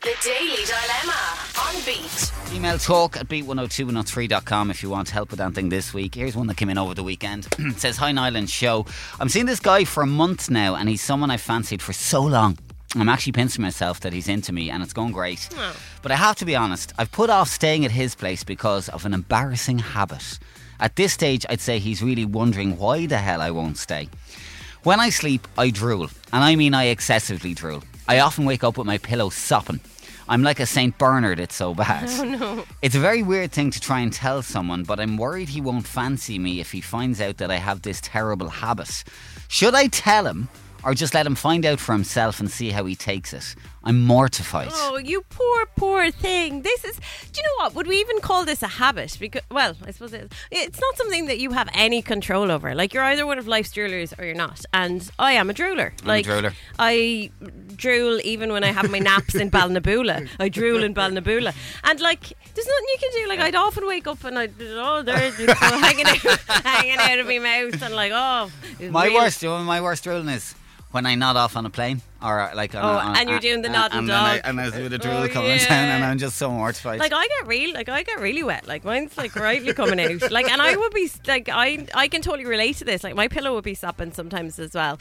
The Daily Dilemma on Beat. Email talk at beat102103.com if you want help with anything this week. Here's one that came in over the weekend. It says, "Hi Niall and show. I'm seeing this guy for a month now and he's someone I've fancied for so long. I'm actually pinching myself that he's into me and it's going great. But I have to be honest, I've put off staying at his place because of an embarrassing habit. At this stage, I'd say he's really wondering why the hell I won't stay. When I sleep, I drool. And I mean I excessively drool. I often wake up with my pillow sopping. I'm like a St. Bernard, it's so bad. Oh no. It's a very weird thing to try and tell someone, but I'm worried he won't fancy me if he finds out that I have this terrible habit. Should I tell him or just let him find out for himself and see how he takes it? I'm mortified." Oh, you poor thing. This is, do you know what? Would we even call this a habit? Because, well, I suppose it's not something that you have any control over. Like, you're either one of life's droolers or you're not. And I am a drooler. I'm a drooler. I drool even when I have my naps in Ballinabula. I drool in Ballinabula. And, like, there's nothing you can do. Like, I'd often wake up and there's it's hanging out of my mouth. And, like, My worst drooling is when I nod off on a plane, or like, and you're doing the nodding dog, and I do the drool coming down, and I'm just so mortified. Like I get really wet. Like mine's like rightly coming out. Like, and I would be like, I can totally relate to this. Like my pillow would be sopping sometimes as well.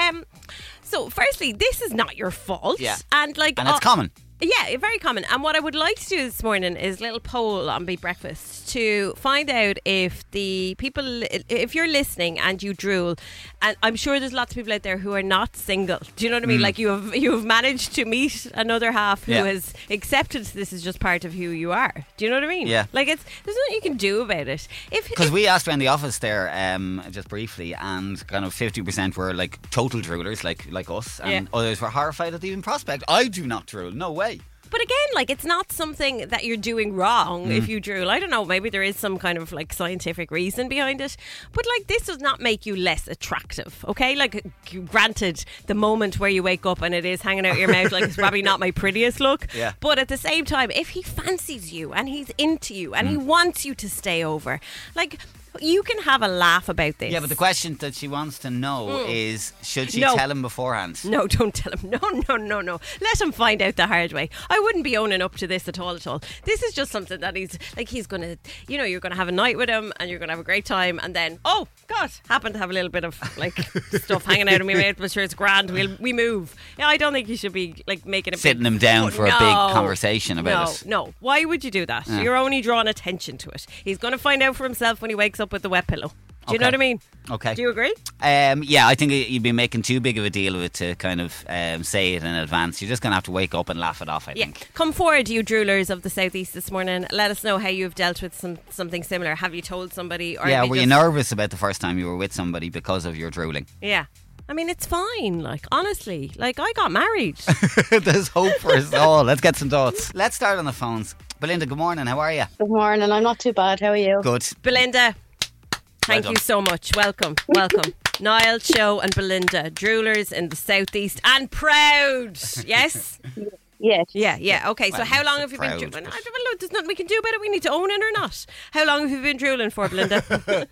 So firstly, this is not your fault. Yeah. And it's common. Yeah, very common. And what I would like to do this morning is a little poll on Beat Breakfast to find out if the people, if you're listening and you drool, and I'm sure there's lots of people out there who are not single. Do you know what I mean? Like you have managed to meet another half who has accepted this is just part of who you are. Do you know what I mean? Yeah. Like there's nothing you can do about it. Because we asked around the office there, just briefly, and kind of 50% were like total droolers, like us, and others were horrified at the even prospect. I do not drool. No way. But again, like, it's not something that you're doing wrong if you drool. I don't know, maybe there is some kind of like scientific reason behind it. But like, this does not make you less attractive, okay? Like, granted, the moment where you wake up and it is hanging out your mouth, like, it's probably not my prettiest look. Yeah. But at the same time, if he fancies you and he's into you and he wants you to stay over, like, you can have a laugh about this. Yeah, but the question that she wants to know is, should she tell him beforehand? No, don't tell him. No. Let him find out the hard way. I wouldn't be owning up to this at all. This is just something that he's going to, you're going to have a night with him and you're going to have a great time, and then, oh, God, happen to have a little bit of, like, stuff hanging out of my mouth, but sure, it's grand, we move. Yeah, I don't think you should be, like, making sitting him down for a big conversation about it. No. Why would you do that? Yeah. You're only drawing attention to it. He's going to find out for himself when he wakes up with the wet pillow. Do you know what I mean? Okay. Do you agree? Yeah, I think you'd be making too big of a deal of it to kind of say it in advance. You're just going to have to wake up and laugh it off, I think. Come forward, you droolers of the Southeast this morning. Let us know how you've dealt with something similar. Have you told somebody? Or were you nervous about the first time you were with somebody because of your drooling? Yeah. I mean, it's fine. Like, honestly, like, I got married. There's hope for us all. Let's get some thoughts. Let's start on the phones. Belinda, good morning. How are you? Good morning. I'm not too bad. How are you? Good. Belinda, thank you so much. Welcome. Niall, Show and Belinda, droolers in the Southeast and proud. Yes? Yes. Yeah. Okay, Well, so how long have you been proud, drooling? I don't know. There's nothing we can do about it. We need to own it or not. How long have you been drooling for, Belinda?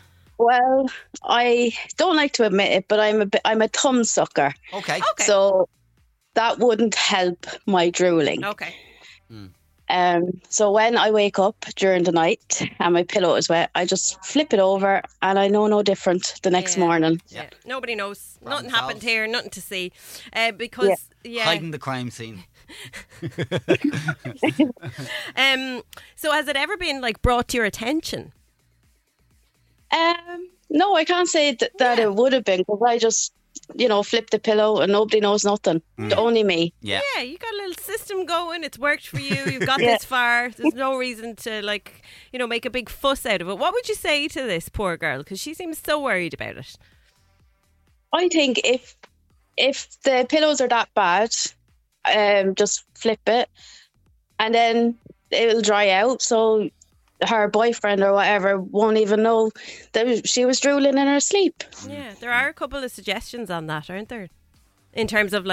Well, I don't like to admit it, but I'm a thumb sucker. Okay. So that wouldn't help my drooling. Okay. So when I wake up during the night and my pillow is wet, I just flip it over and I know no different the next morning. Yeah. Nobody knows. Problem Nothing solved. happened here. Nothing to see. Because Hiding the crime scene. So has it ever been like brought to your attention? No, I can't say that it would have been, because I just, flip the pillow and nobody knows nothing. Only me. Yeah, you got a little system going. It's worked for you. You've got this far. There's no reason to make a big fuss out of it. What would you say to this poor girl? Because she seems so worried about it. I think if the pillows are that bad, just flip it and then it'll dry out. So her boyfriend or whatever won't even know that she was drooling in her sleep. Yeah, there are a couple of suggestions on that, aren't there? In terms of like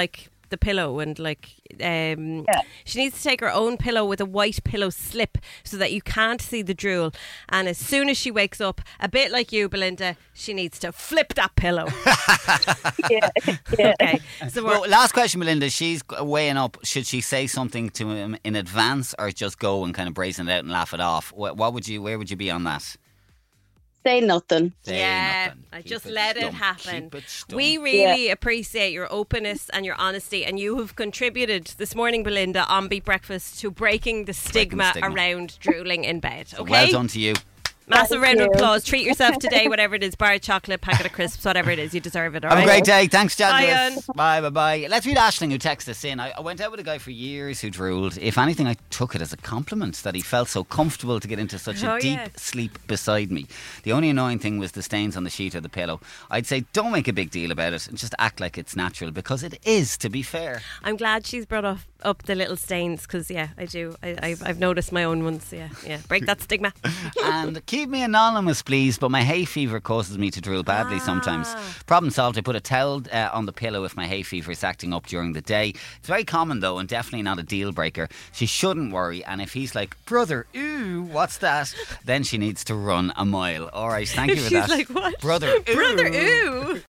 the pillow and like she needs to take her own pillow with a white pillow slip so that you can't see the drool. And as soon as she wakes up, a bit like you, Belinda, she needs to flip that pillow. Yeah. Okay. So Well, last question, Melinda. She's weighing up. Should she say something to him in advance, or just go and kind of brazen it out and laugh it off? Where would you be on that? Say nothing. Say nothing. I Keep just it let it stum. happen. Keep it stum. We really appreciate your openness and your honesty, and you have contributed this morning, Belinda, on Beat Breakfast to breaking the stigma around drooling in bed. Okay, Well done to you. Massive round of you. applause. Treat yourself today, whatever it is, bar of chocolate, packet of crisps, whatever it is, you deserve it. All Have a right? great day. Thanks, Jan. Bye, Lewis. Bye. Let's read Aisling, who texted us in. I went out with a guy for years who drooled. If anything, I took it as a compliment that he felt so comfortable to get into such a deep sleep beside me. The only annoying thing was the stains on the sheet or the pillow. I'd say don't make a big deal about it and just act like it's natural, because it is, to be fair. I'm glad she's brought up the little stains, because I do. I've noticed my own ones. Yeah. Break that stigma. And keep me anonymous, please, but my hay fever causes me to drool badly sometimes. Problem solved. I put a towel on the pillow if my hay fever is acting up during the day. It's very common though, and definitely not a deal breaker. She shouldn't worry, and if he's like, brother, ooh, what's that? Then she needs to run a mile. Alright, thank you for She's that. like, what? Brother, ooh. Brother, ooh.